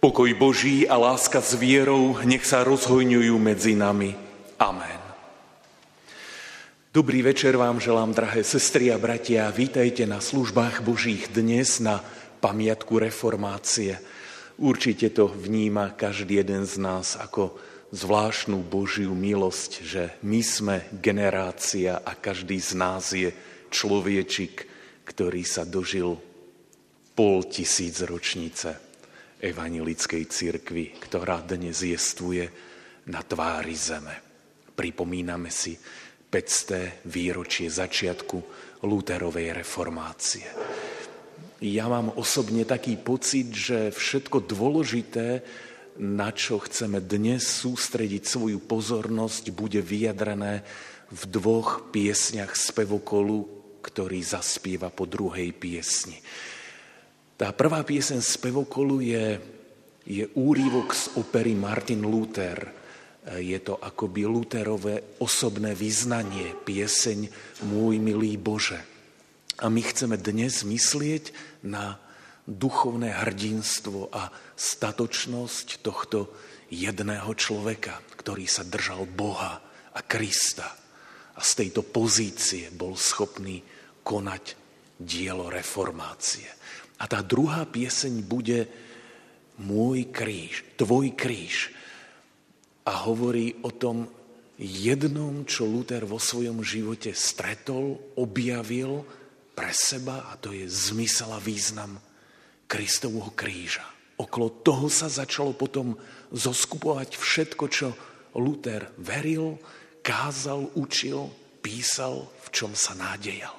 Pokoj Boží a láska s vierou nech sa rozhojňujú medzi nami. Amen. Dobrý večer vám želám, drahé sestry a bratia. Vítajte na službách Božích dnes na pamiatku reformácie. Určite to vníma každý jeden z nás ako zvláštnu Božiu milosť, že my sme generácia a každý z nás je človečik, ktorý sa dožil 500 ročnice evanjelickej cirkvi, ktorá dnes jestvuje na tvári zeme. Pripomíname si 500. výročie začiatku Lutherovej reformácie. Ja mám osobne taký pocit, že všetko dôležité, na čo chceme dnes sústrediť svoju pozornosť, bude vyjadrené v 2 piesňach spevokolu, ktorý zaspieva po druhej piesni. Tá prvá pieseň spevokolu je úryvok z opery Martin Luther. Je to akoby Lutherové osobné vyznanie, pieseň Môj milý Bože. A my chceme dnes myslieť na duchovné hrdinstvo a statočnosť tohto jedného človeka, ktorý sa držal Boha a Krista. A z tejto pozície bol schopný konať dielo reformácie. A tá druhá pieseň bude Môj kríž, tvoj kríž. A hovorí o tom jednom, čo Luther vo svojom živote stretol, objavil pre seba, a to je zmysel a význam Kristovho kríža. Okolo toho sa začalo potom zoskupovať všetko, čo Luther veril, kázal, učil, písal, v čom sa nádejal.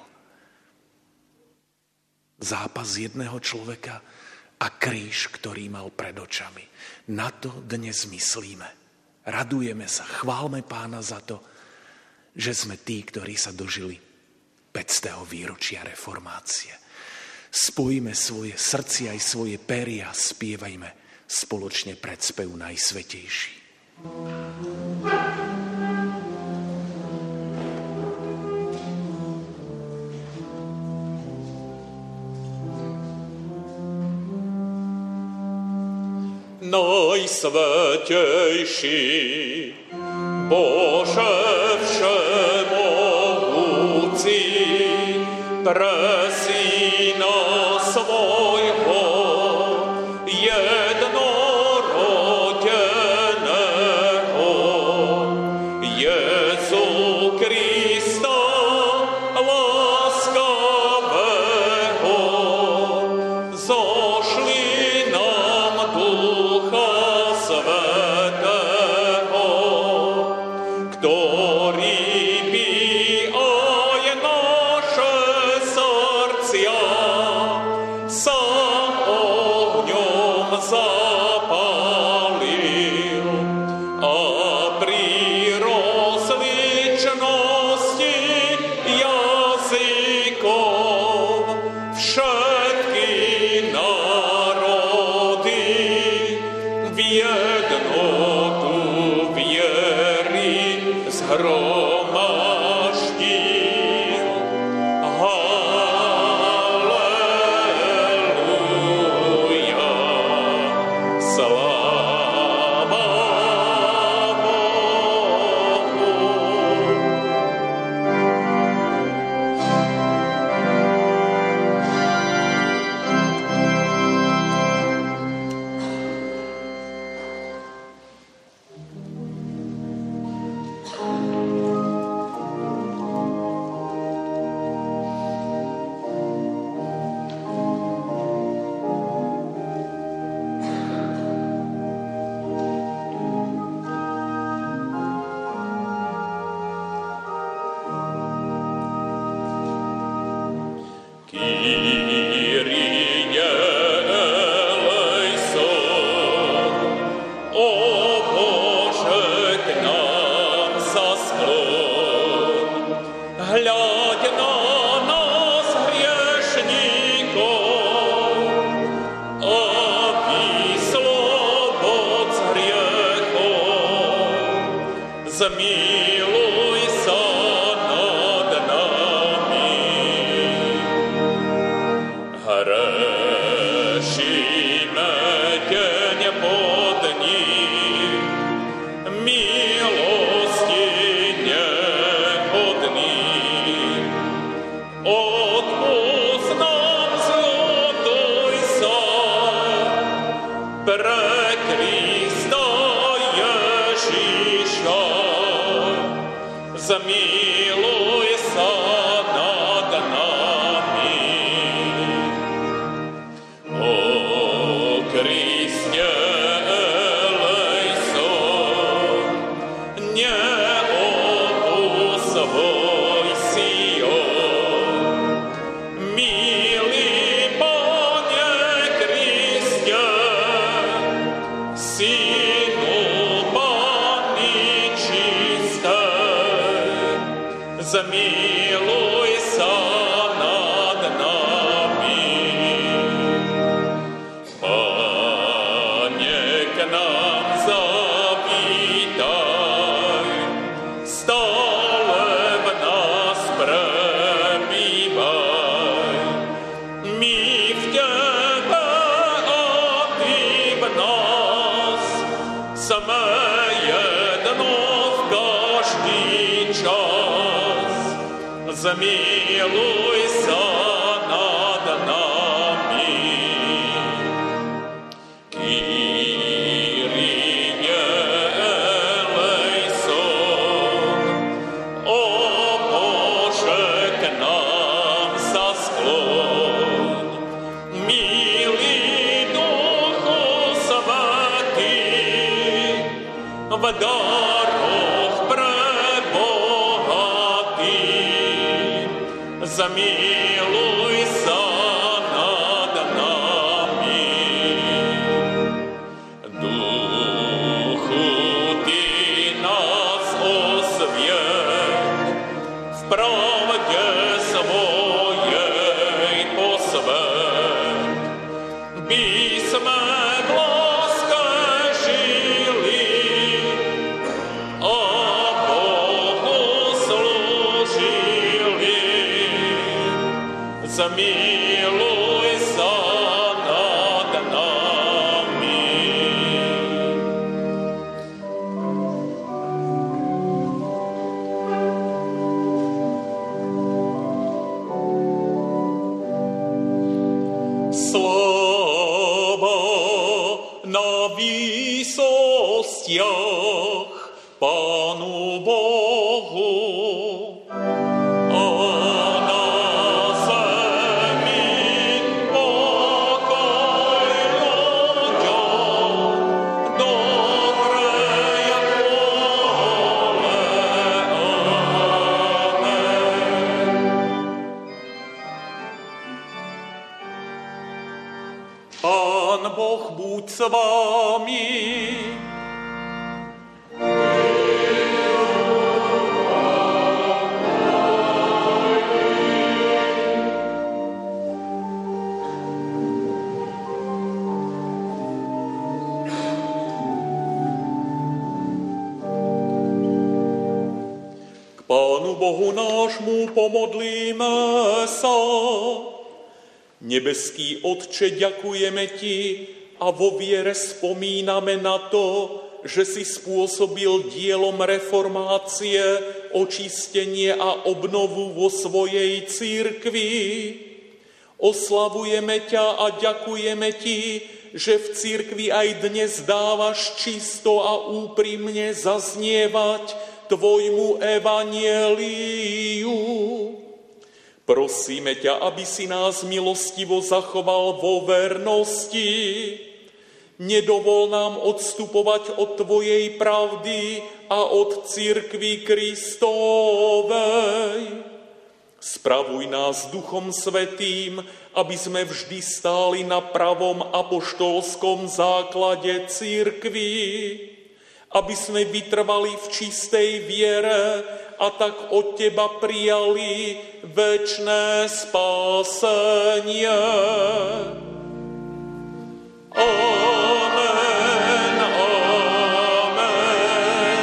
Zápas jedného človeka a kríž, ktorý mal pred očami. Na to dnes myslíme. Radujeme sa, chválme Pána za to, že sme tí, ktorí sa dožili 500. výročia reformácie. Spojíme svoje srdcia aj svoje pery a spievajme spoločne predspev Najsvätejší. Najsvätejší, Bože všemohúci, pre Syna svojho jednorodeného, Jezu Krista láskavého, zošli Svätého, ktorý by aj naše srdcia sám ohňom zapálil a pri rozličnosti jazykov všetky národy jednotu viery zhromaždil. Halleluja, sláva Bohu. Hľaď na nás hriešnikov a vyslobod z hriechov. Zmiluj sa nad nami. Hrešíme deň po pre Krista Ježiša. Zmiluj sa nad nami. O Kriste elejson, neopusťuj Sion. Milý Pane Kriste, Synu Panny čistej, zmiluj sa nad nami. Pane, k nám zavítaj, stále v nás prebývaj. My v Tebe a Ty v nás, sme jedno v každý čas. Zmiluj sa nad nami. Kyrie eleison, o Bože, k nám sa skloň. Milý Duchu Svätý, v daroch prebohatý, zmiluj sa nad nami. Duchu, Ty nás osvieť, v pravde svojej posväť, by sme v láske žili a Bohu slúžili. Zmiluj sa nad nami. Sláva na výsostiach Pánu Bohu, a na zemi pokoj ľuďom, dobrej vôle. Amen. Pán Boh buď s vami. Pánu Bohu nášmu pomodlíme sa. Nebeský Otče, ďakujeme Ti a vo viere spomíname na to, že si spôsobil dielom reformácie očistenie a obnovu vo svojej cirkvi. Oslavujeme ťa a ďakujeme Ti, že v cirkvi aj dnes dávaš čisto a úprimne zaznievať Tvojmu evanjeliu. Prosíme ťa, aby si nás milostivo zachoval vo vernosti. Nedovol nám odstupovať od Tvojej pravdy a od cirkvi Kristovej. Spravuj nás Duchom Svätým, aby sme vždy stáli na pravom apoštolskom základe cirkvi, aby sme vytrvali v čistej viere a tak od Teba prijali večné spásenie. Amen, amen,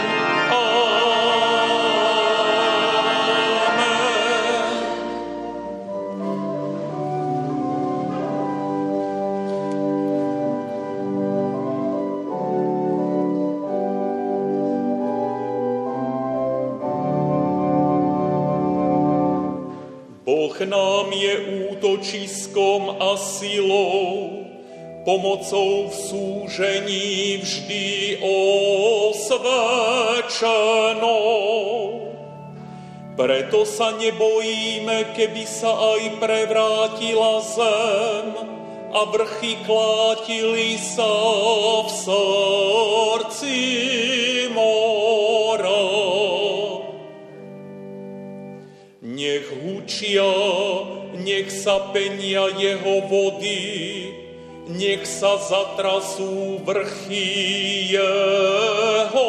amen. Boh nám je útočiskom a silou, pomocou v súžení vždy osvedčenou. Preto sa nebojíme, keby sa aj prevrátila zem a vrchy klátili sa v srdci mora. Nech hučia, nech sa penia jeho vody, nech sa zatrasú vrchy jeho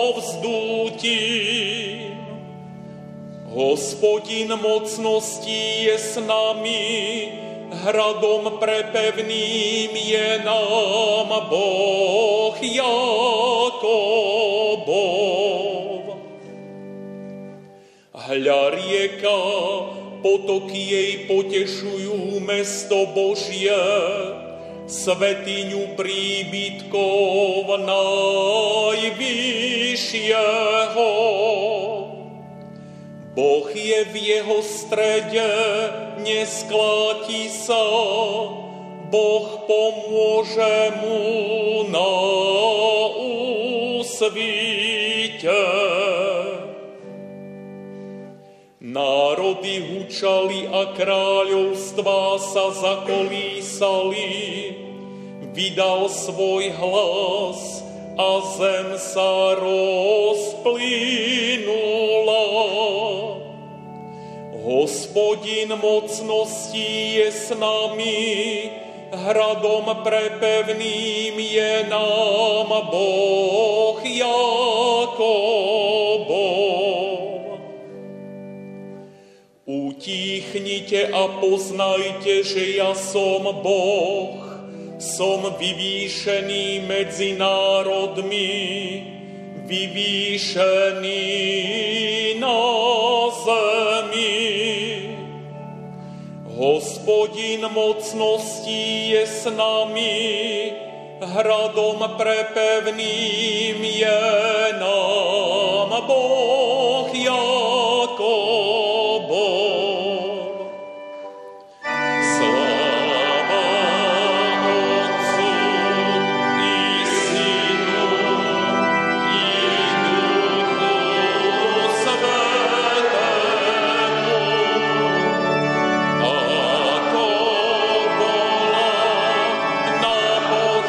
vzdútím. Hospodin mocností je s nami, hradom prepevným je nám Boh Jakobov. Hľa rieka, potoky jej potešujú mesto Božie, svätyňu príbytkov najvyššieho. Boh je v jeho strede, neskláti sa, Boh pomôže mu na úsvite. Národy hučali a kráľovstvá sa zakolísali, vydal svoj hlas a zem sa rozplynula. Hospodin mocností je s nami, hradom prepevným je nám Boh Jakobov. Utíchnite a poznajte, že ja som Boh, som vyvýšený medzi národmi, vyvýšený na zemi. Hospodin mocností je s nami, hradom prepevným je nám Boh Jakobov.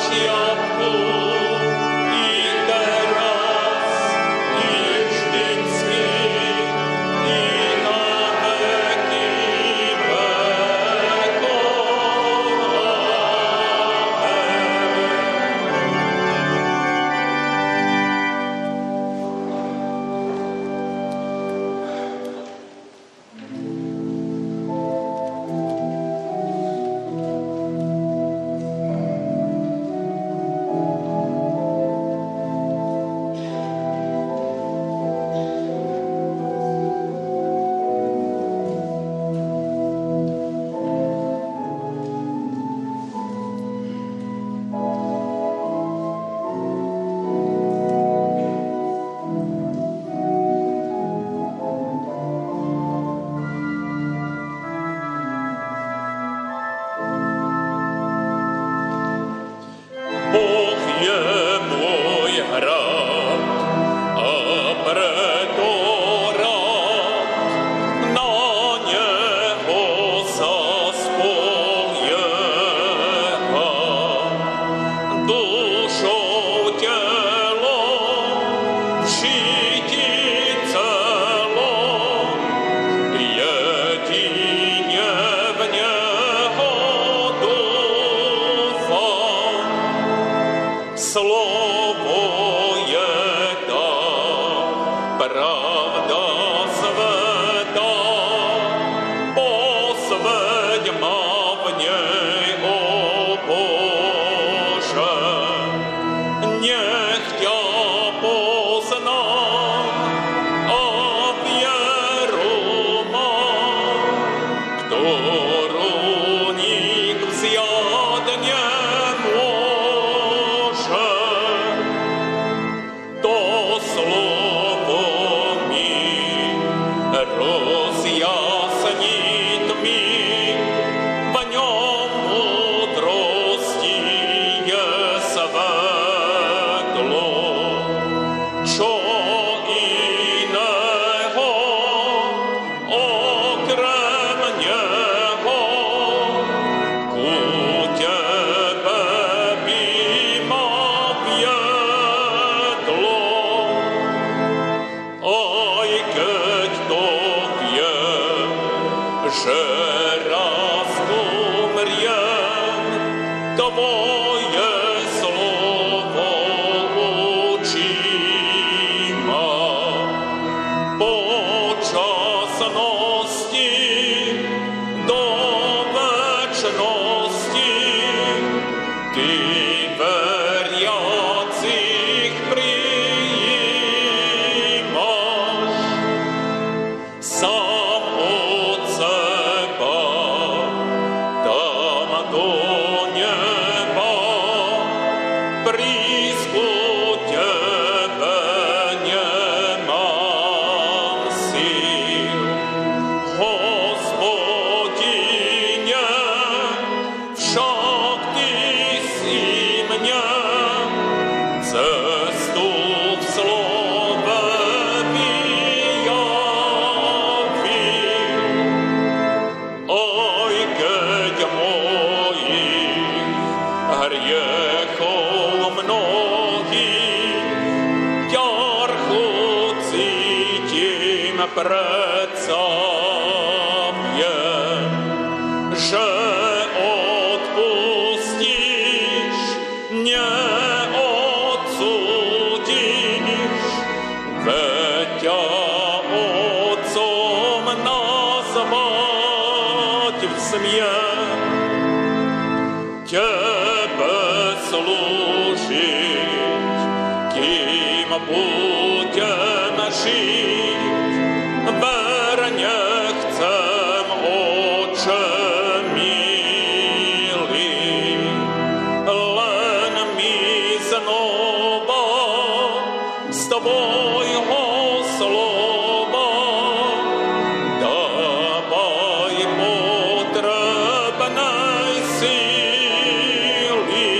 Vždy Tvoje slovo učí ma počasnosti do večnosti. Ty veriacich prijímaš sám od seba, dám do neba, prísť ku tebe nemám síl. Hospodine, však ty si mne cestu v slove vyjavil. Aj keď mojich hriechov mnohých ťarchu cítim, predsa viem, že odpustíš, neodsúdiš, veď ťa otcom nazvať smiem. Tebe slúžiť, kým budem žiť, verne chcem, Oče milý, len mi znova z tvojho slova dávaj potrebnej síly.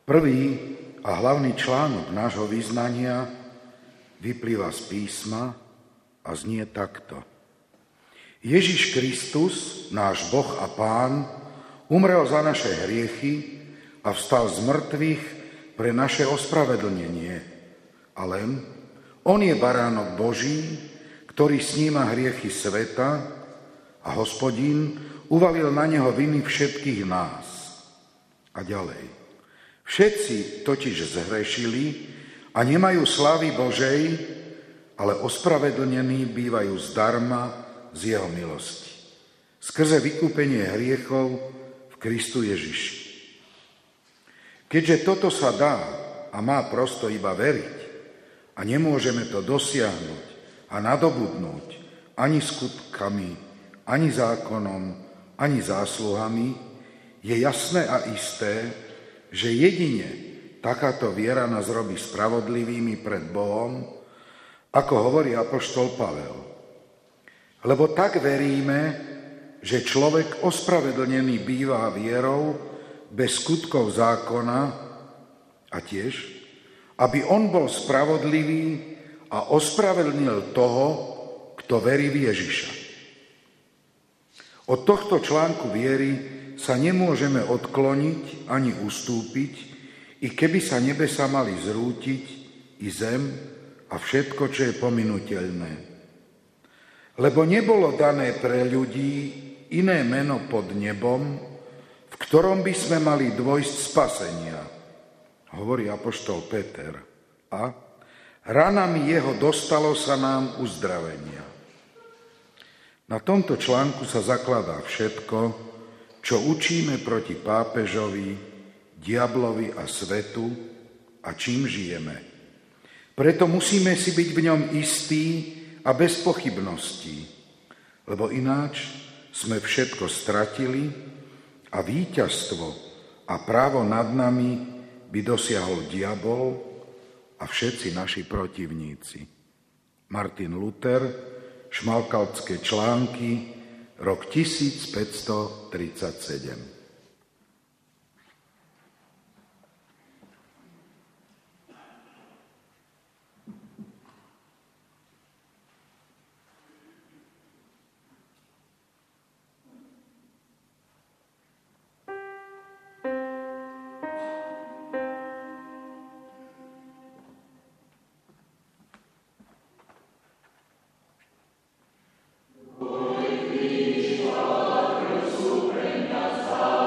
Prvý a hlavný článok nášho vyznania vyplýva z písma a znie takto. Ježiš Kristus, náš Boh a Pán, umrel za naše hriechy a vstal z mŕtvych pre naše ospravedlnenie. A len on je baránok Boží, ktorý sníma hriechy sveta a Hospodin uvalil na neho viny všetkých nás. A ďalej. Všetci totiž zhrešili a nemajú slávy Božej, ale ospravedlnení bývajú zdarma z jeho milosti. Skrze vykúpenie hriechov v Kristu Ježiši. Keďže toto sa dá a má prosto iba veriť a nemôžeme to dosiahnuť a nadobudnúť ani skutkami, ani zákonom, ani zásluhami, je jasné a isté, že jedine takáto viera nás robí spravodlivými pred Bohom, ako hovorí apoštol Pavel. Lebo tak veríme, že človek ospravedlnený býva vierou bez skutkov zákona a tiež, aby on bol spravodlivý a ospravedlnil toho, kto verí v Ježiša. Od tohto článku viery sa nemôžeme odkloniť ani ustúpiť, i keby sa nebesa mali zrútiť, i zem a všetko, čo je pominuteľné. Lebo nebolo dané pre ľudí iné meno pod nebom, v ktorom by sme mali dôjsť spasenia, hovorí apoštol Peter. A ranami jeho dostalo sa nám uzdravenia. Na tomto článku sa zakladá všetko, čo učíme proti pápežovi, diablovi a svetu a čím žijeme. Preto musíme si byť v ňom istí a bez pochybností, lebo ináč sme všetko stratili a víťazstvo a právo nad nami by dosiahol diabol a všetci naši protivníci. Martin Luther, Šmalkaltské články, rok 1537. Suprema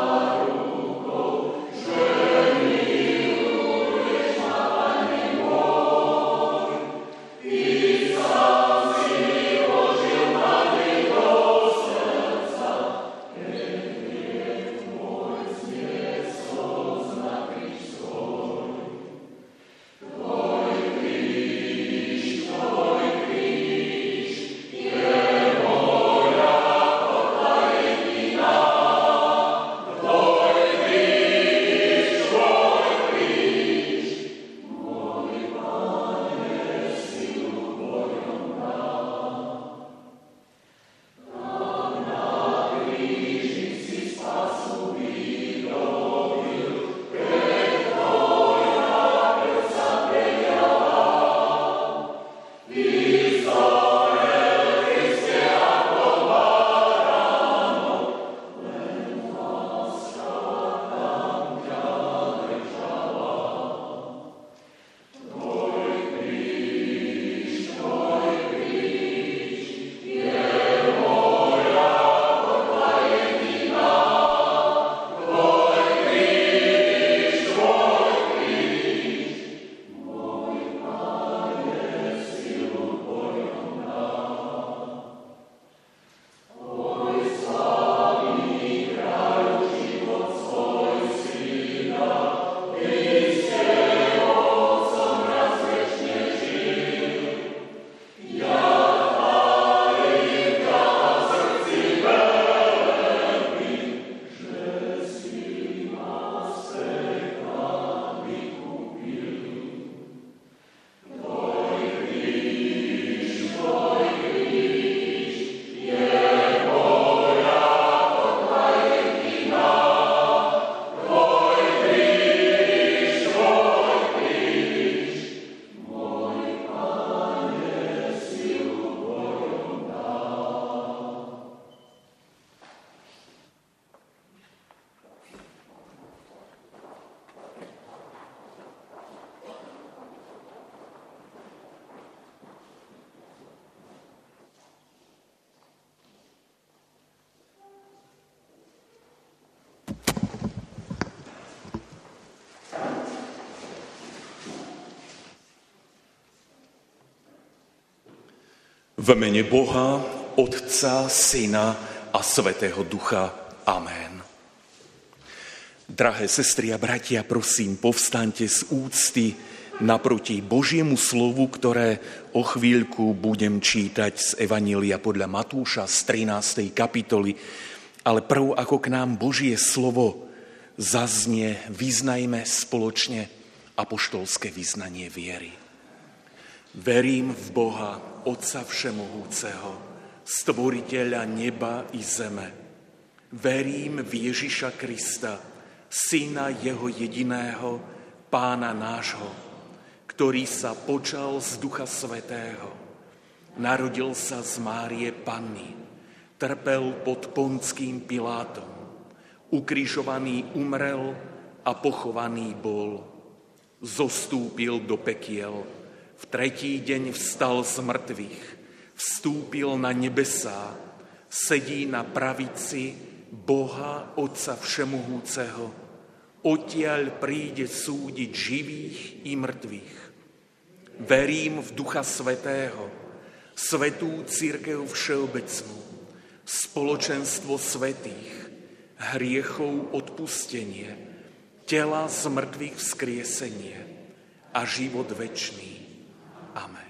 V mene Boha, Otca, Syna a Svätého Ducha. Amen. Drahé sestry a bratia, prosím, povstaňte z úcty naproti Božiemu slovu, ktoré o chvíľku budem čítať z Evanjelia podľa Matúša z 13. kapitoly. Ale prv, ako k nám Božie slovo zaznie, vyznajme spoločne apoštolské vyznanie viery. Verím v Boha, Otca Všemohúceho, Stvoriteľa neba i zeme. Verím v Ježiša Krista, Syna Jeho jediného, Pána nášho, ktorý sa počal z Ducha Svätého. Narodil sa z Márie Panny, trpel pod Pontským Pilátom, ukrižovaný umrel a pochovaný bol. Zostúpil do pekiel, v tretí deň vstal z mŕtvych, vstúpil na nebesá, sedí na pravici Boha Otca Všemohúceho, odtiaľ príde súdiť živých i mŕtvych. Verím v Ducha Svätého, svätú cirkev všeobecnú, spoločenstvo svätých, hriechov odpustenie, tela z mŕtvych vzkriesenie a život večný. Amen.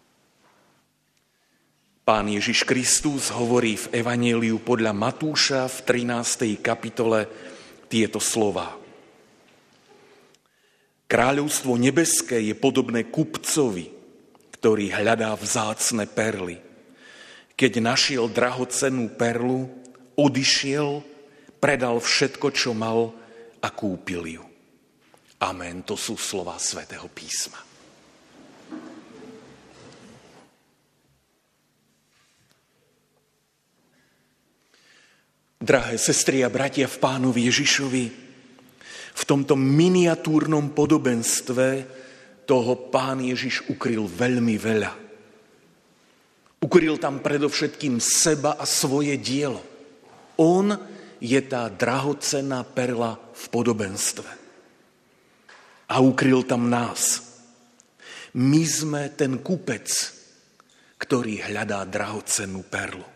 Pán Ježiš Kristus hovorí v Evanjeliu podľa Matúša v 13. kapitole tieto slová. Kráľovstvo nebeské je podobné kupcovi, ktorý hľadá vzácne perly. Keď našiel drahocennú perlu, odišiel, predal všetko, čo mal a kúpil ju. Amen. To sú slová Svätého písma. Drahé sestry a bratia v Pánovi Ježišovi, v tomto miniatúrnom podobenstve toho Pán Ježiš ukryl veľmi veľa. Ukryl tam predovšetkým seba a svoje dielo. On je tá drahocenná perla v podobenstve. A ukryl tam nás. My sme ten kupec, ktorý hľadá drahocennú perlu.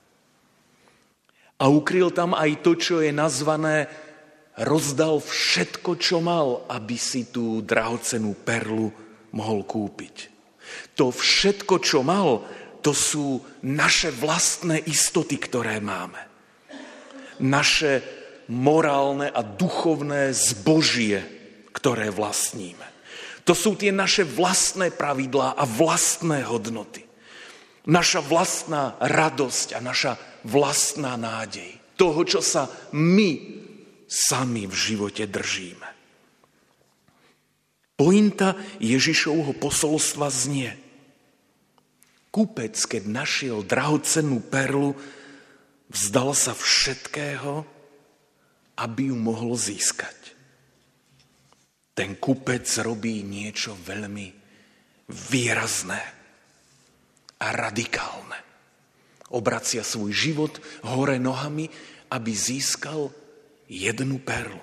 A ukryl tam aj to, čo je nazvané, rozdal všetko, čo mal, aby si tú drahocennú perlu mohol kúpiť. To všetko, čo mal, to sú naše vlastné istoty, ktoré máme. Naše morálne a duchovné zbožie, ktoré vlastníme. To sú tie naše vlastné pravidlá a vlastné hodnoty. Naša vlastná radosť a naša vlastná nádej. Toho, čo sa my sami v živote držíme. Pointa Ježišovho posolstva znie. Kúpec, keď našiel drahocennú perlu, vzdal sa všetkého, aby ju mohol získať. Ten kupec robí niečo veľmi výrazné a radikálne. Obracia svoj život hore nohami, aby získal jednu perlu.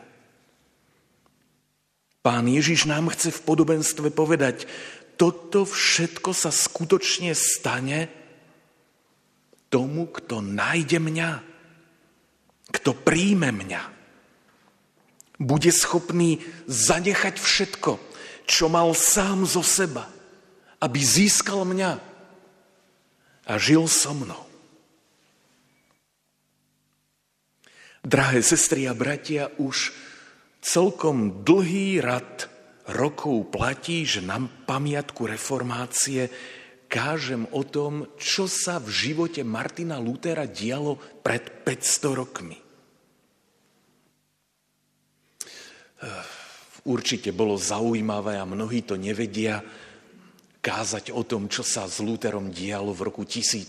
Pán Ježiš nám chce v podobenstve povedať, toto všetko sa skutočne stane tomu, kto nájde mňa, kto príjme mňa. Bude schopný zanechať všetko, čo mal sám zo seba, aby získal mňa a žil so mnou. Drahé sestry a bratia, už celkom dlhý rad rokov platí, že na pamiatku reformácie kážem o tom, čo sa v živote Martina Luthera dialo pred 500 rokmi. Určite bolo zaujímavé a mnohí to nevedia kázať o tom, čo sa s Lutherom dialo v roku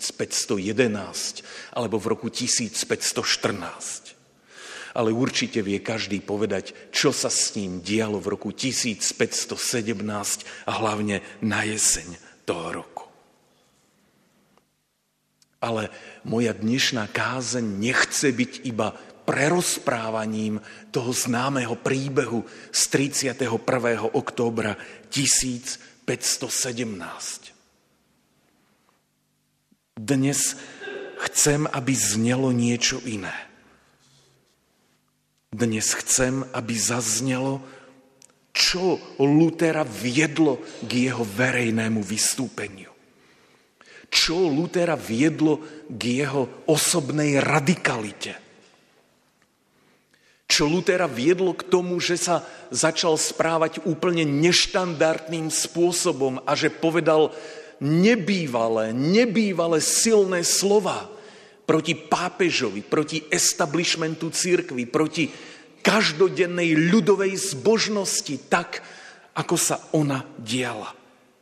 1511 alebo v roku 1514. Ale určite vie každý povedať, čo sa s ním dialo v roku 1517 a hlavne na jeseň toho roku. Ale moja dnešná kázeň nechce byť iba prerozprávaním toho známeho príbehu z 31. októbra 1517. Dnes chcem, aby znelo niečo iné. Dnes chcem, aby zaznelo, čo Lutera viedlo k jeho verejnému vystúpeniu. Čo Lutera viedlo k jeho osobnej radikalite. Čo Lutera viedlo k tomu, že sa začal správať úplne neštandardným spôsobom a že povedal nebývalé silné slova proti pápežovi, proti establishmentu cirkvi, proti každodennej ľudovej zbožnosti, tak, ako sa ona diala.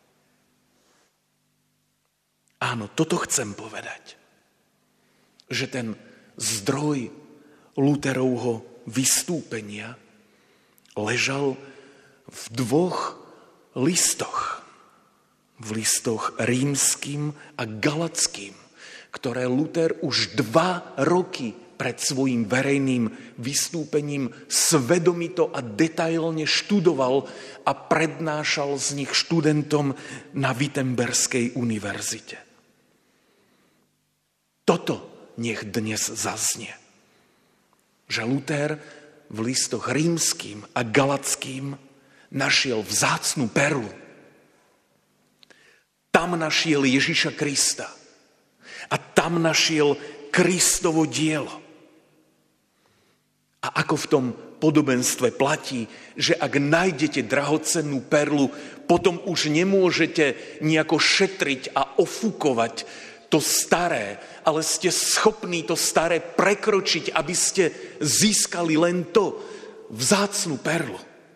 Áno, toto chcem povedať. Že ten zdroj Luterovho vystúpenia ležal v 2 listoch. V listoch rímskym a galatským, ktoré Luther už 2 roky pred svojím verejným vystúpením svedomito a detailne študoval a prednášal z nich študentom na Wittenbergskej univerzite. Toto nech dnes zaznie. Že Luther v listoch rímskym a galatským našiel vzácnu perlu. Tam našiel Ježiša Krista. A tam našiel Kristovo dielo. A ako v tom podobenstve platí, že ak nájdete drahocennú perlu, potom už nemôžete nejako šetriť a ofúkovať to staré, ale ste schopní to staré prekročiť, aby ste získali len to vzácnu perlu.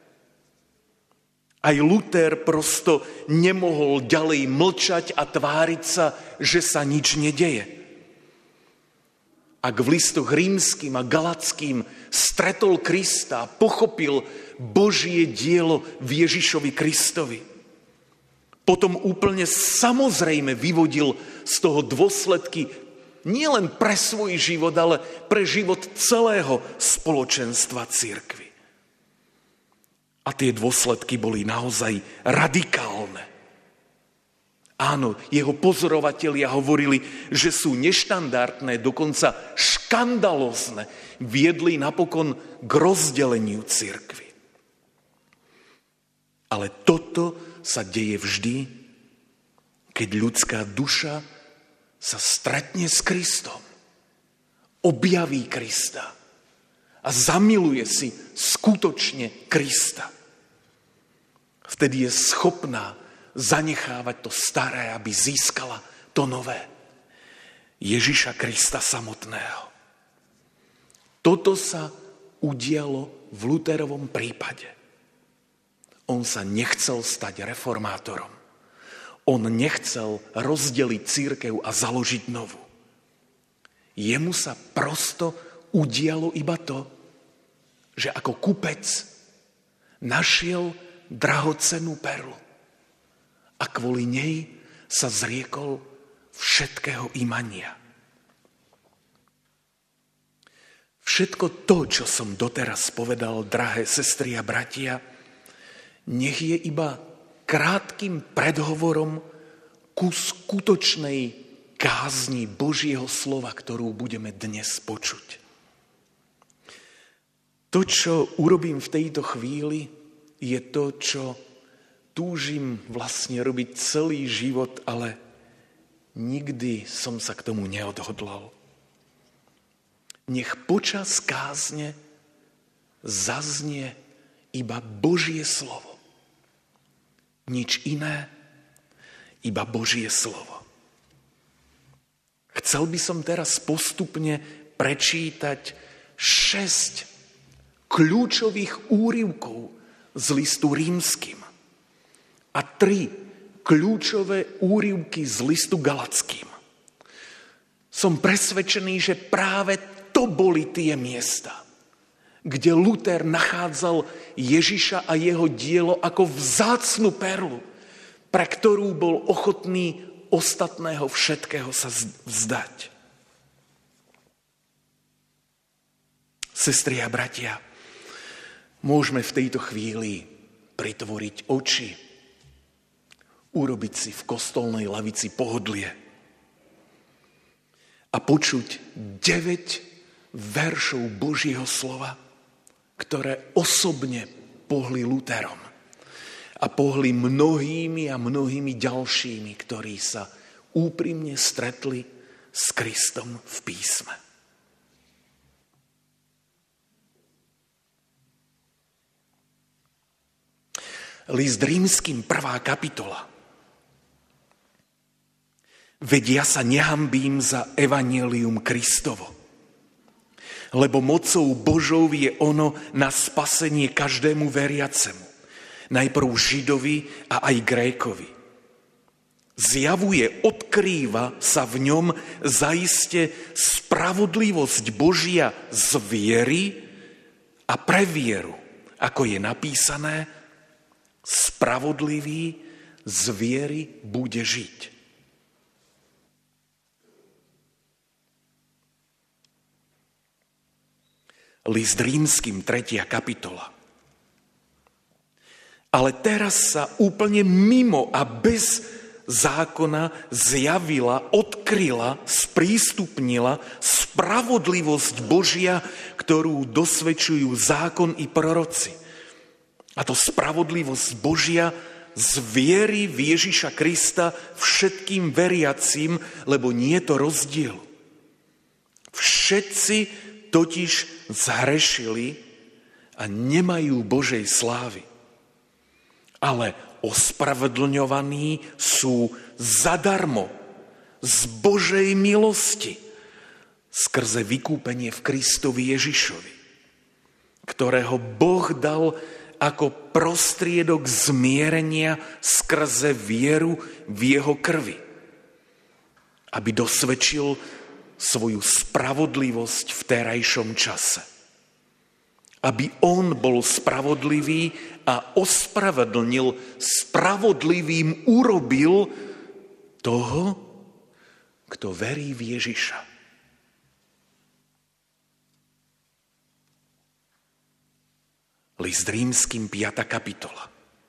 Aj Luther prosto nemohol ďalej mlčať a tváriť sa, že sa nič nedeje. Ak v listoch rímskym a galatským stretol Krista a pochopil Božie dielo v Ježišovi Kristovi, potom úplne samozrejme vyvodil z toho dôsledky nielen pre svoj život, ale pre život celého spoločenstva cirkvi. A tie dôsledky boli naozaj radikálne. Áno, jeho pozorovatelia hovorili, že sú neštandardné, dokonca škandalózne, viedli napokon k rozdeleniu cirkvi. Ale toto sa deje vždy, keď ľudská duša sa stretne s Kristom, objaví Krista a zamiluje si skutočne Krista. Vtedy je schopná zanechávať to staré, aby získala to nové. Ježiša Krista samotného. Toto sa udialo v Luterovom prípade. On sa nechcel stať reformátorom. On nechcel rozdeliť cirkev a založiť novú. Jemu sa prosto udialo iba to, že ako kupec našiel drahocennú perlu a kvôli nej sa zriekol všetkého imania. Všetko to, čo som doteraz povedal, drahé sestry a bratia, nech je iba krátkym predhovorom ku skutočnej kázni Božieho slova, ktorú budeme dnes počuť. To, čo urobím v tejto chvíli, je to, čo túžim vlastne robiť celý život, ale nikdy som sa k tomu neodhodlal. Nech počas kázne zaznie iba Božie slovo. Nič iné, iba Božie slovo. Chcel by som teraz postupne prečítať 6 kľúčových úryvkov z listu rímskym a 3 kľúčové úryvky z listu galackým. Som presvedčený, že práve to boli tie miesta, kde Luther nachádzal Ježiša a jeho dielo ako vzácnu perlu, pre ktorú bol ochotný ostatného všetkého sa vzdať. Sestry a bratia, môžeme v tejto chvíli pritvoriť oči, urobiť si v kostolnej lavici pohodlie a počuť 9 veršov Božieho slova, ktoré osobne pohli Lutherom a pohli mnohými a mnohými ďalšími, ktorí sa úprimne stretli s Kristom v písme. List Rímskym 1. kapitola. Veď ja sa nehambím za evanjelium Kristovo, lebo mocou Božou je ono na spasenie každému veriacemu, najprv Židovi a aj Grékovi. Zjavuje, odkrýva sa v ňom zaiste spravodlivosť Božia z viery a pre vieru, ako je napísané, spravodlivý z viery bude žiť. List Rímskym 3. kapitola. Ale teraz sa úplne mimo a bez zákona zjavila, odkryla, sprístupnila spravodlivosť Božia, ktorú dosvedčujú zákon i proroci. A to spravodlivosť Božia z viery v Ježiša Krista všetkým veriacím, lebo nie je to rozdiel. Všetci totiž zhrešili a nemajú Božej slávy. Ale ospravedlňovaní sú zadarmo z Božej milosti skrze vykúpenie v Kristovi Ježišovi, ktorého Boh dal ako prostriedok zmierenia skrze vieru v jeho krvi, aby dosvedčil svoju spravodlivosť v terajšom čase. Aby on bol spravodlivý a ospravedlnil, spravodlivým urobil toho, kto verí v Ježiša. List Rímskym 5. kapitola.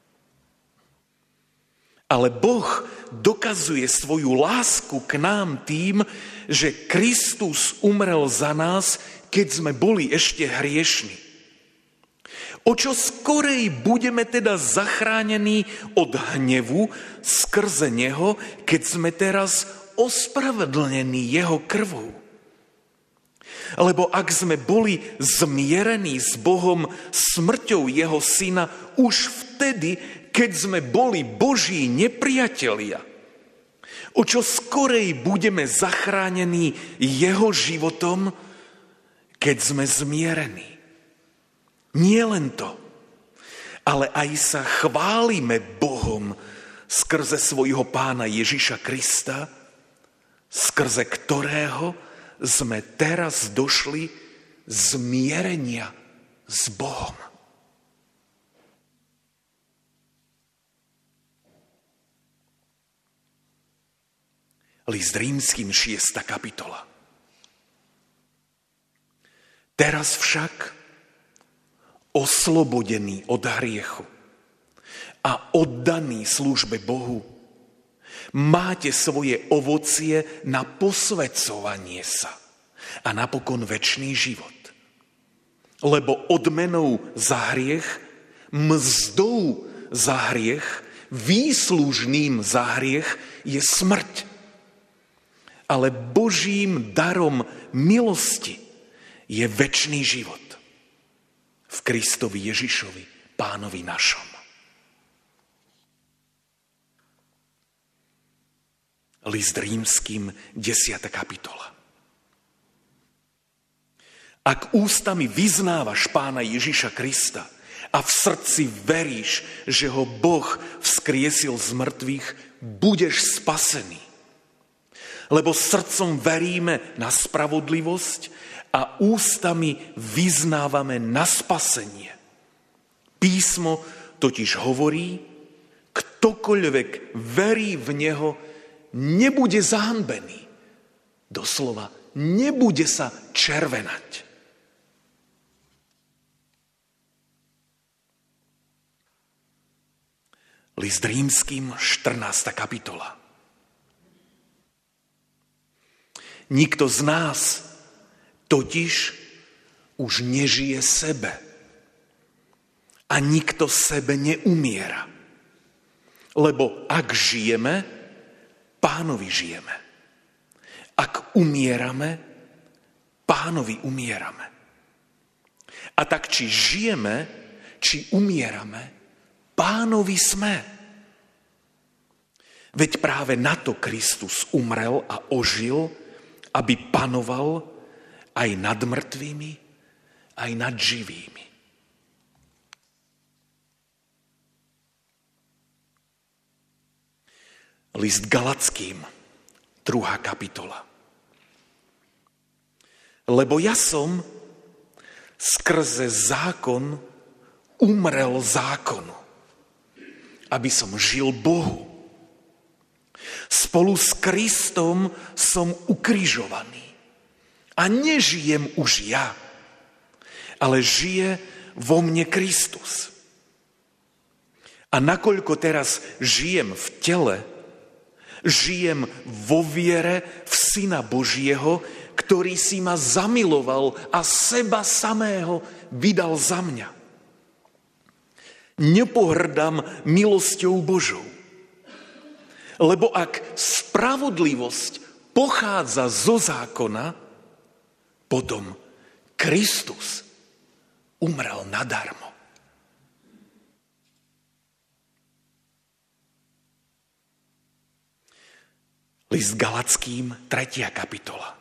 Ale Boh dokazuje svoju lásku k nám tým, že Kristus umrel za nás, keď sme boli ešte hriešni. O čo skorej budeme teda zachránení od hnevu skrze Neho, keď sme teraz ospravedlnení Jeho krvou? Lebo ak sme boli zmierení s Bohom smrťou Jeho Syna už vtedy, keď sme boli Boží nepriatelia, o čo skorej budeme zachránení Jeho životom, keď sme zmierení. Nie len to, ale aj sa chválime Bohom skrze svojho Pána Ježiša Krista, skrze ktorého sme teraz došli zmierenia s Bohom. List Rímskym 6. kapitola. Teraz však oslobodený od hriechu a oddaný službe Bohu, máte svoje ovocie na posväcovanie sa a napokon večný život. Lebo odmenou za hriech, mzdou za hriech, výslužným za hriech je smrť. Ale Božím darom milosti je večný život v Kristovi Ježišovi, Pánovi našom. List Rímskym 10. kapitola. Ak ústami vyznávaš Pána Ježiša Krista a v srdci veríš, že ho Boh vzkriesil z mŕtvych, budeš spasený. Lebo srdcom veríme na spravodlivosť a ústami vyznávame na spasenie. Písmo totiž hovorí, ktokoľvek verí v Neho, nebude zahanbený. Doslova, nebude sa červenať. List Rímskym 14. kapitola. Nikto z nás totiž už nežije sebe. A nikto sebe neumiera. Lebo ak žijeme, Pánovi žijeme. Ak umierame, Pánovi umierame. A tak či žijeme, či umierame, Pánovi sme. Veď práve na to Kristus umrel a ožil, aby panoval aj nad mŕtvými, aj nad živými. List Galatským, 2. kapitola. Lebo ja som skrze zákon umrel zákonu, aby som žil Bohu. Spolu s Kristom som ukrižovaný. A nežijem už ja, ale žije vo mne Kristus. A nakoľko teraz žijem v tele, žijem vo viere v Syna Božieho, ktorý si ma zamiloval a seba samého vydal za mňa. Nepohrdám milosťou Božou, lebo ak spravodlivosť pochádza zo zákona, potom Kristus umrel nadarmo. List Galatským, 3. kapitola.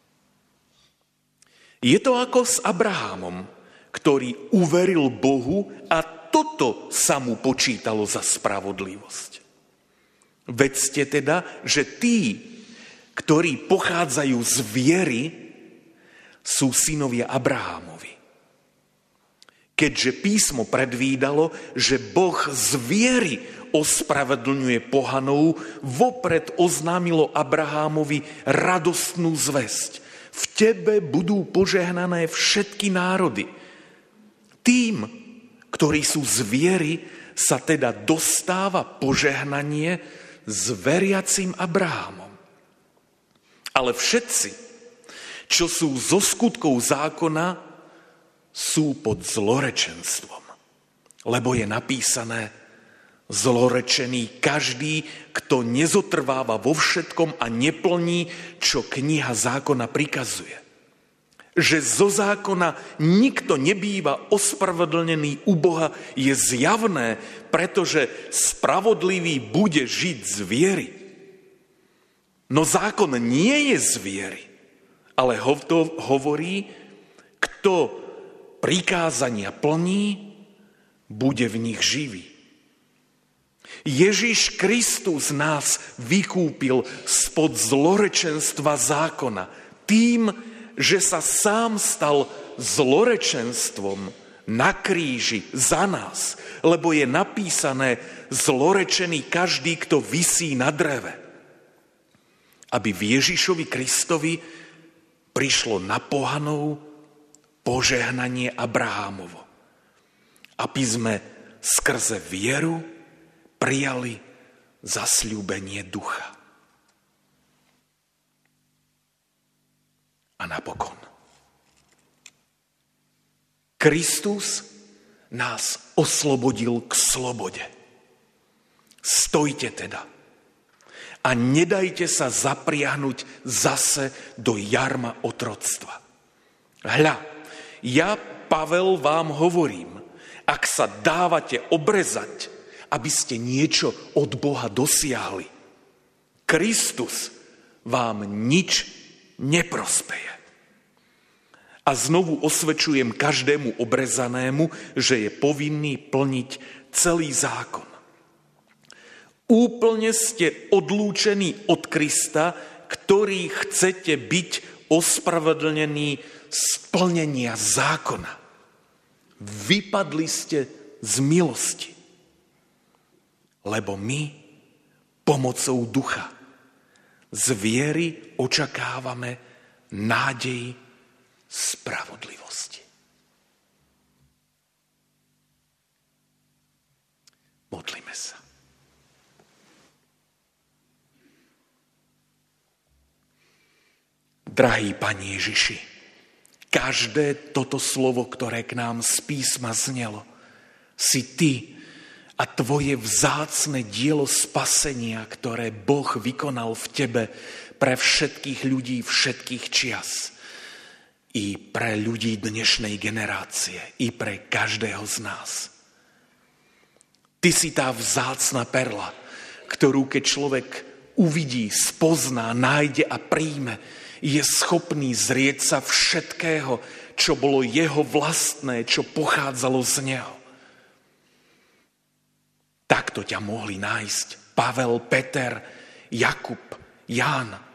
Je to ako s Abrahamom, ktorý uveril Bohu a toto sa mu počítalo za spravodlivosť. Vedzte teda, že tí, ktorí pochádzajú z viery, sú synovia Abrahámovi. Keďže písmo predvídalo, že Boh z viery ospravedlňuje pohanov, vopred oznámilo Abrahámovi radostnú zvesť. V tebe budú požehnané všetky národy. Tým, ktorí sú z viery, sa teda dostáva požehnanie s veriacim Abrahamom. Ale všetci, čo sú zo skutkov zákona, sú pod zlorečenstvom. Lebo je napísané: zlorečený každý, kto nezotrváva vo všetkom a neplní, čo kniha zákona prikazuje. Že zo zákona nikto nebýva ospravedlnený u Boha, je zjavné, pretože spravodlivý bude žiť z viery. No zákon nie je z viery, ale hovorí, kto prikázania plní, bude v nich živý. Ježiš Kristus nás vykúpil spod zlorečenstva zákona tým, že sa sám stal zlorečenstvom na kríži za nás, lebo je napísané: zlorečený každý, kto visí na dreve. Aby v Ježišovi Kristovi prišlo na pohanov požehnanie Abrahámovo. Aby sme skrze vieru prijali zasľúbenie ducha. A napokon. Kristus nás oslobodil k slobode. Stojte teda a nedajte sa zapriahnuť zase do jarma otroctva. Hľa, ja, Pavel, vám hovorím, ak sa dávate obrezať, aby ste niečo od Boha dosiahli, Kristus vám nič neprospeje. A znovu osvedčujem každému obrezanému, že je povinný plniť celý zákon. Úplne ste odlúčení od Krista, ktorý chcete byť ospravedlnení z plnenia zákona. Vypadli ste z milosti, lebo my pomocou ducha z viery očakávame nádej spravodlivosti. Modlíme sa. Drahý Pane Ježiši, každé toto slovo, ktoré k nám z písma znelo, si Ty a Tvoje vzácne dielo spasenia, ktoré Boh vykonal v Tebe pre všetkých ľudí všetkých čias. I pre ľudí dnešnej generácie, i pre každého z nás. Ty si tá vzácna perla, ktorú keď človek uvidí, spozná, nájde a príjme, je schopný zrieť sa všetkého, čo bolo jeho vlastné, čo pochádzalo z neho. Takto ťa mohli nájsť Pavel, Peter, Jakub, Ján.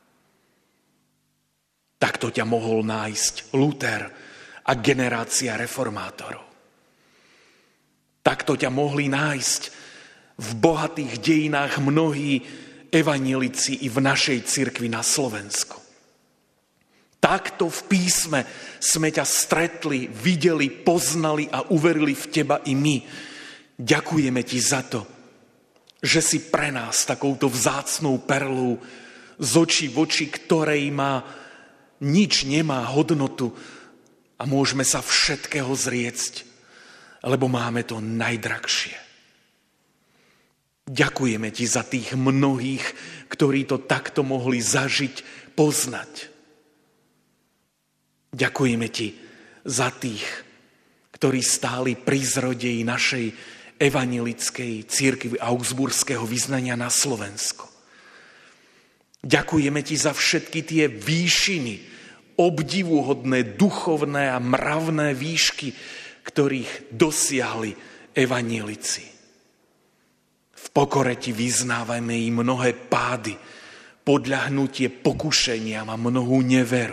Takto ťa mohol nájsť Luther a generácia reformátorov. Takto ťa mohli nájsť v bohatých dejinách mnohí evanjelici i v našej cirkvi na Slovensku. Takto v písme sme ťa stretli, videli, poznali a uverili v teba i my. Ďakujeme ti za to, že si pre nás takouto vzácnou perlou z očí v oči, ktorej nič nemá hodnotu a môžeme sa všetkého zriecť, lebo máme to najdrahšie. Ďakujeme ti za tých mnohých, ktorí to takto mohli zažiť, poznať. Ďakujeme ti za tých, ktorí stáli pri zrodeji našej evanjelickej cirkvi augsburského vyznania na Slovensku. Ďakujeme ti za všetky tie výšiny, obdivuhodné, duchovné a mravné výšky, ktorých dosiahli evanjelici. V pokore ti vyznávajme i mnohé pády, podľahnutie pokušeniam a mnohú neveru.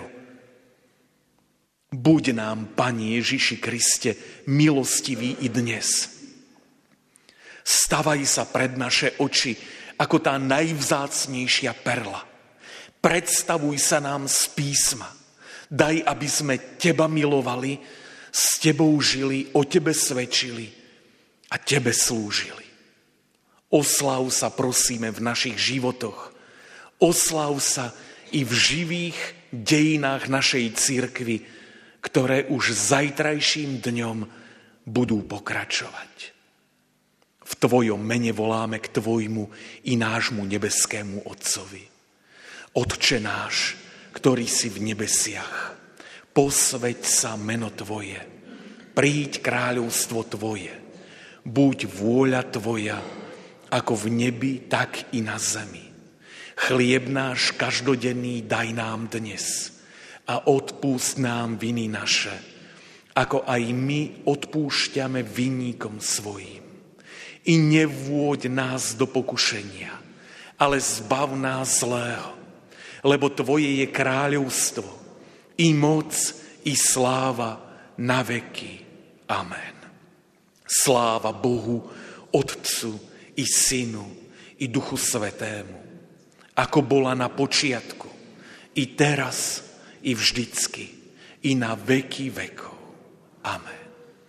Buď nám, Pane Ježiši Kriste, milostivý i dnes. Stavaj sa pred naše oči ako tá najvzácnejšia perla. Predstavuj sa nám z písma. Daj, aby sme teba milovali, s tebou žili, o tebe svedčili a tebe slúžili. Osláv sa, prosíme, v našich životoch. Osláv sa i v živých dejinách našej cirkvi, ktoré už zajtrajším dňom budú pokračovať. V tvojom mene voláme k tvojmu i nášmu nebeskému Otcovi. Otče náš, ktorý si v nebesiach, posväť sa meno tvoje, príď kráľovstvo tvoje, buď vôľa tvoja, ako v nebi, tak i na zemi. Chlieb náš každodenný daj nám dnes a odpúsť nám viny naše, ako aj my odpúšťame vinníkom svojim. I nevôď nás do pokušenia, ale zbav nás zlého, lebo tvoje je kráľovstvo, i moc, i sláva na veky. Amen. Sláva Bohu, Otcu, i Synu, i Duchu Svätému, ako bola na počiatku, i teraz, i vždycky, i na veky vekov. Amen.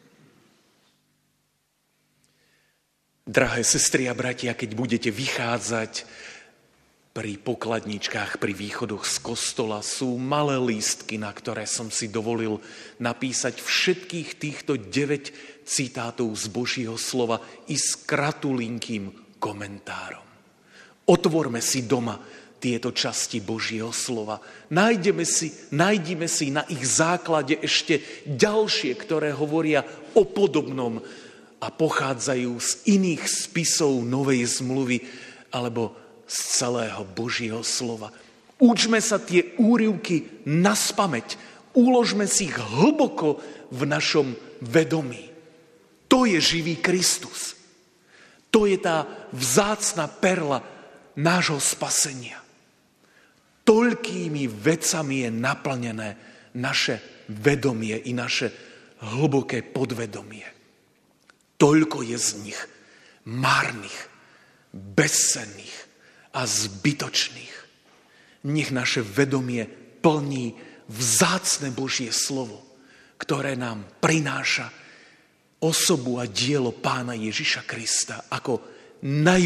Drahé sestry a bratia, keď budete vychádzať pri pokladničkách, pri východoch z kostola sú malé lístky, na ktoré som si dovolil napísať všetkých týchto 9 citátov z Božieho slova i s kratulinkým komentárom. Otvorme si doma tieto časti Božieho slova. Nájdime si na ich základe ešte ďalšie, ktoré hovoria o podobnom a pochádzajú z iných spisov Novej zmluvy alebo z celého Božieho slova. Učme sa tie úryvky naspamäť. Uložme si ich hlboko v našom vedomí. To je živý Kristus. To je tá vzácna perla nášho spasenia. Toľkými vecami je naplnené naše vedomie i naše hlboké podvedomie. Toľko je z nich márnych, bezcenných a zbytočných. Nech naše vedomie plní vzácne Božie slovo, ktoré nám prináša osobu a dielo Pána Ježiša Krista ako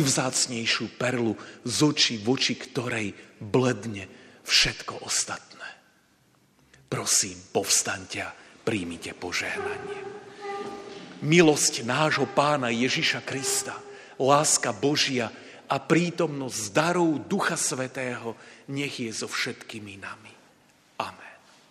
najvzácnejšiu perlu z očí v oči, ktorej bledne všetko ostatné. Prosím, povstaňte a príjmite požehnanie. Milosť nášho Pána Ježiša Krista, láska Božia a prítomnosť darov Ducha Svätého nech je so všetkými nami. Amen.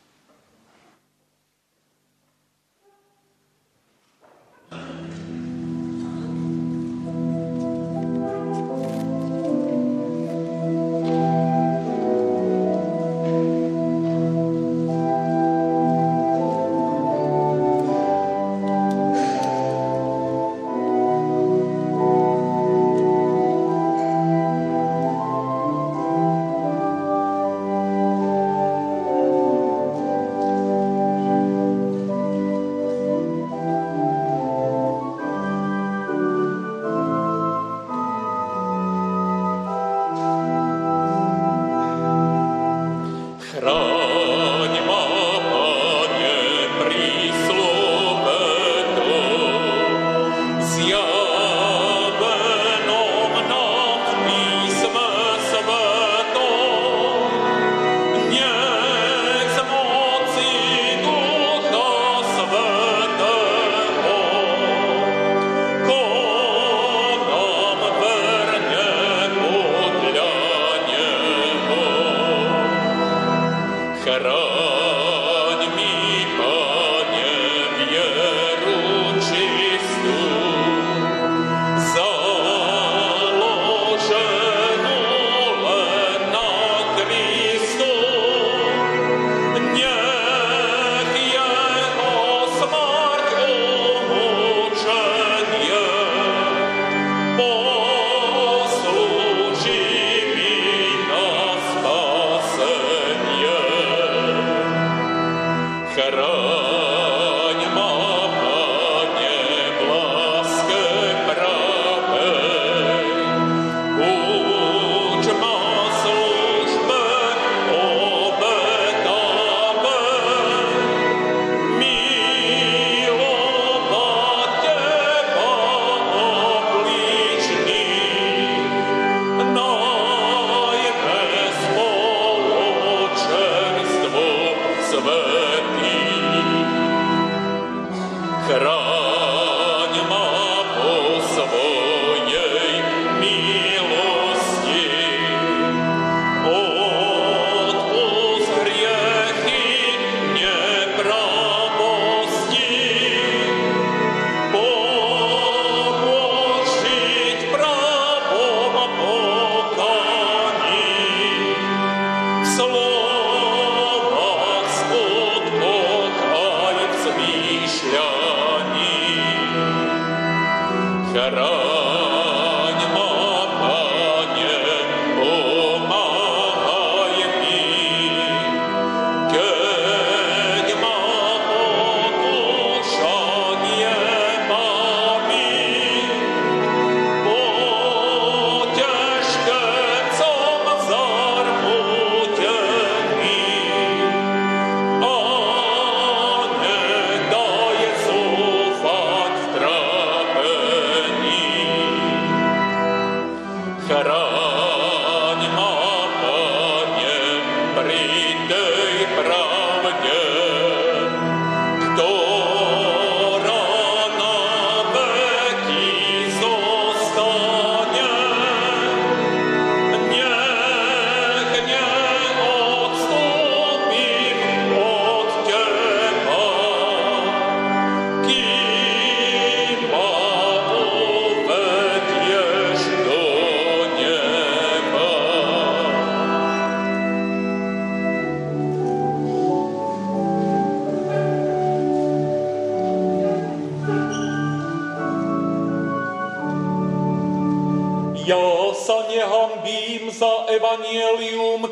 Ja sa nehanbím za evanjelium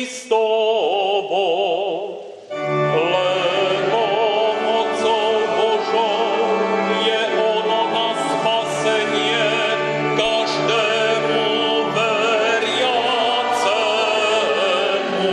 Kristovo, lebo mocou Božou je ono na spasenie každému veriacemu.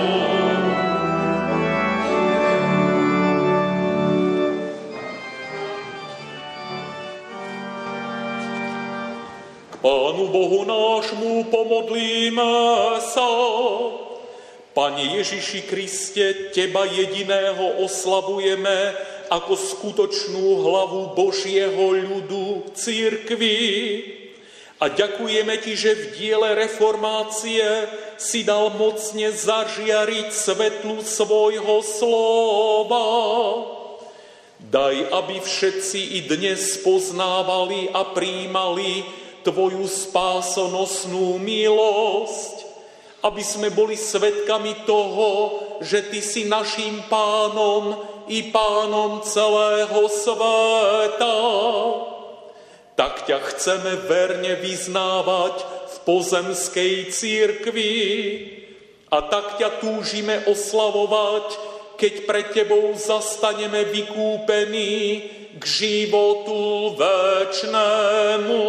Pánu Bohu nášmu pomodlíme sa. Pane Ježiši Kriste, Teba jediného oslavujeme ako skutočnú hlavu Božieho ľudu, cirkvi. A ďakujeme Ti, že v diele reformácie si dal mocne zažiariť svetlu svojho slova. Daj, aby všetci i dnes poznávali a prijímali Tvoju spásonosnú milosť, aby sme boli svedkami toho, že Ty si naším pánom i pánom celého sveta. Tak ťa chceme verne vyznávať v pozemskej cirkvi a tak ťa túžime oslavovať, keď pred Tebou zastaneme vykúpení k životu večnému.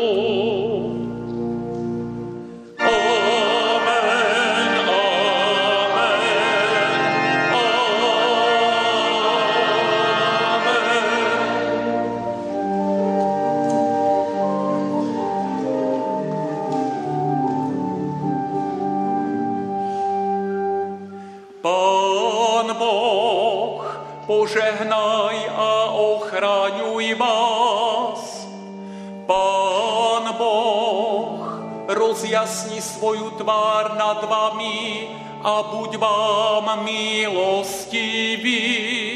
Požehnaj a ochraňuj vás. Pán Boh rozjasni svoju tvár nad vami a buď vám milostivý.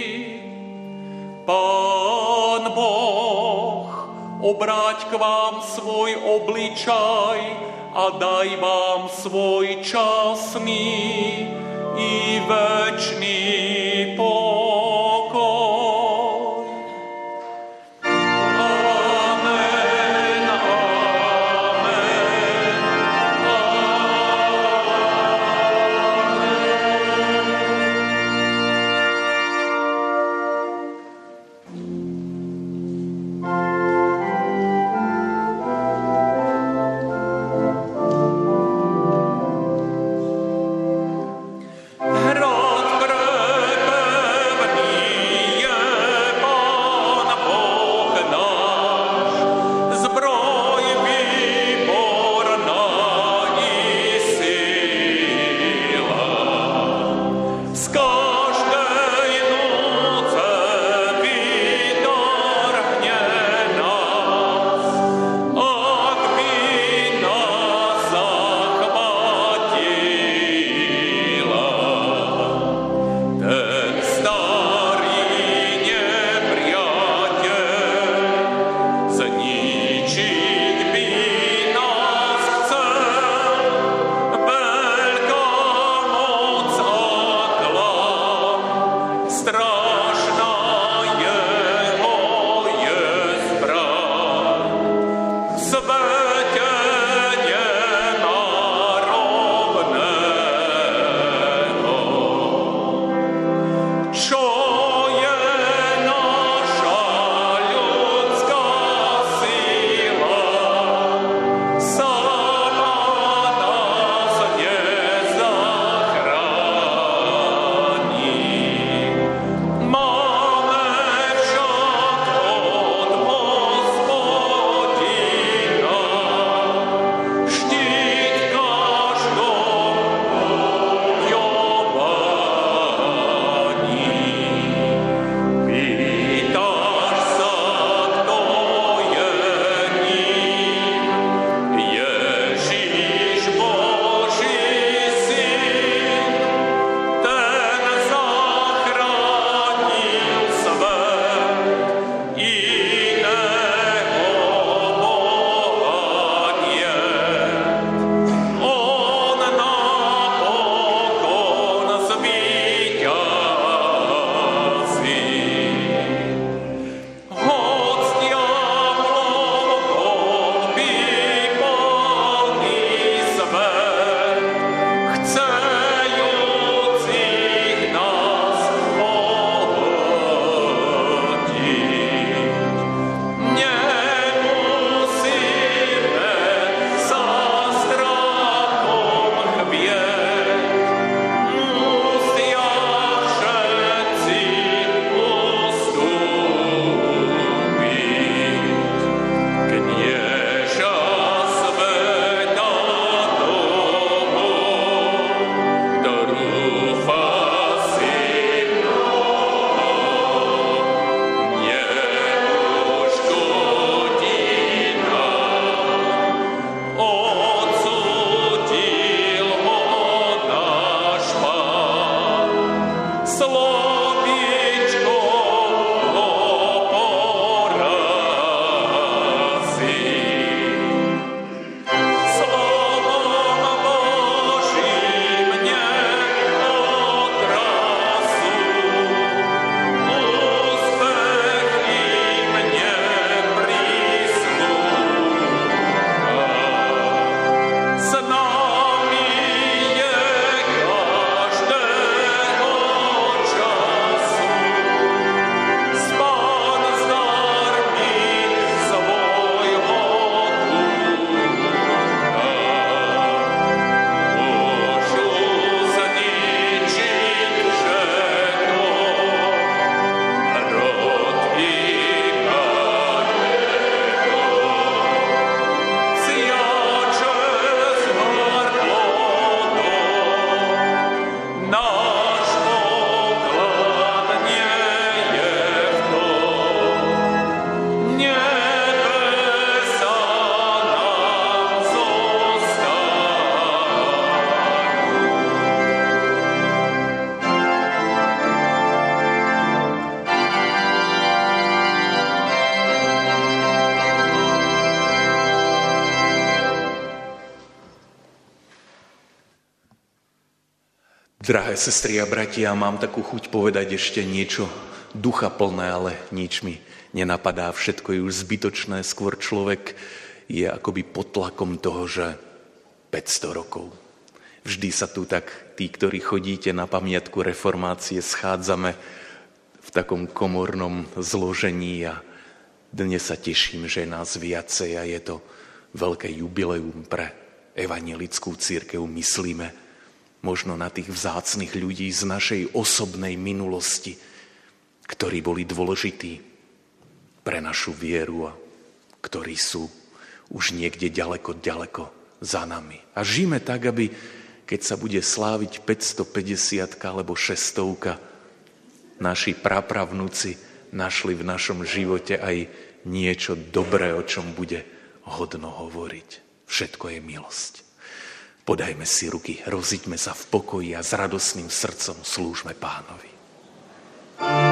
Pán Boh obráť k vám svoj obličaj a daj vám svoj časný i večný pokoj. Hrad Drahé sestry a bratia, mám takú chuť povedať ešte niečo ducha plné, ale nič mi nenapadá, všetko je už zbytočné, skôr človek je akoby pod tlakom toho, že 500 rokov. Vždy sa tu tak tí, ktorí chodíte na pamiatku reformácie, schádzame v takom komornom zložení a dnes sa teším, že je nás viacej a je to veľké jubileum pre evanjelickú cirkev. Myslíme možno na tých vzácnych ľudí z našej osobnej minulosti, ktorí boli dôležití pre našu vieru a ktorí sú už niekde ďaleko, ďaleko za nami. A žijeme tak, aby keď sa bude sláviť 550 alebo 600, naši prapravnúci našli v našom živote aj niečo dobré, o čom bude hodno hovoriť. Všetko je milosť. Podajme si ruky, rozíďme sa v pokoji a s radosným srdcom slúžme Pánovi.